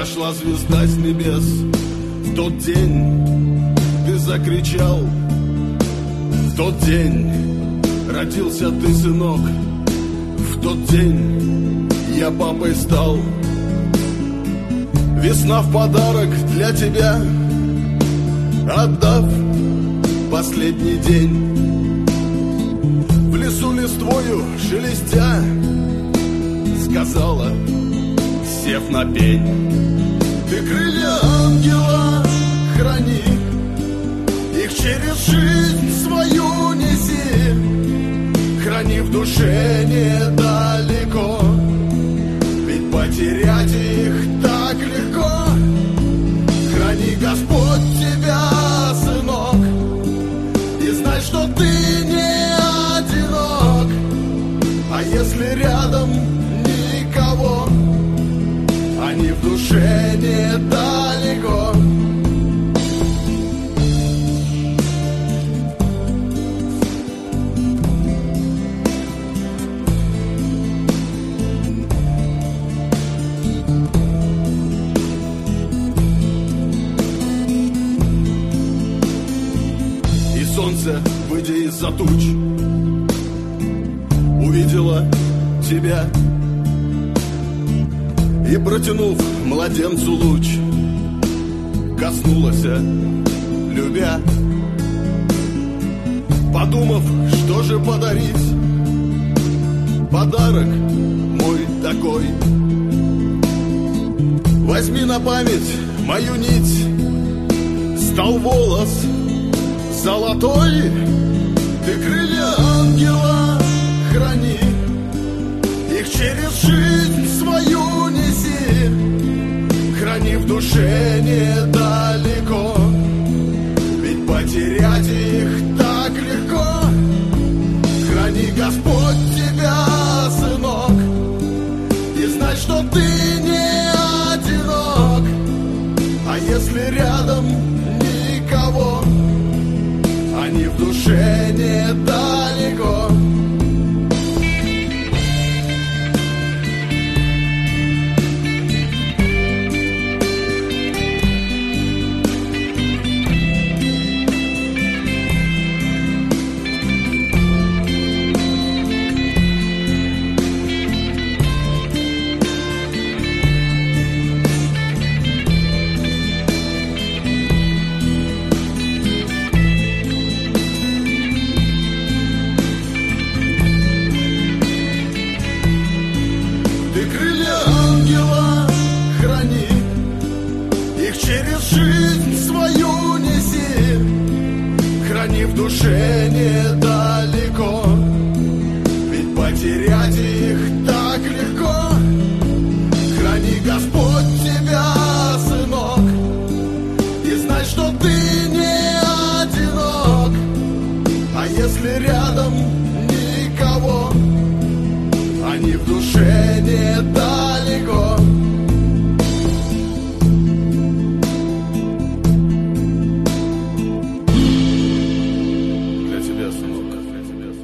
Сошла звезда с небес. В тот день ты закричал. В тот день родился ты, сынок. В тот день я папой стал. Весна в подарок для тебя, отдав последний день. В лесу листвою шелестя сказала, сев на пень: ты крылья ангела храни, их через жизнь свою неси. Храни в душе недалеко, ведь потерять их так легко. Храни Господь тебя, сынок, и знай, что ты не одинок. А если рядом никого, они в душе недалеко. И солнце, выйдя из-за туч, увидела тебя и, протянув младенцу луч, коснулась, любя. Подумав, что же подарить, подарок мой такой: возьми на память мою нить, стал волос золотой. Ты крылья ангела храни, их через жизнь свою неси. Храни в душе недалеко, ведь потерять их так легко. Храни Господь тебя, сынок, и знай, что ты не одинок. А если рядом никого, они в душе недалеко. Жизнь свою неси, храни в душе недалеко.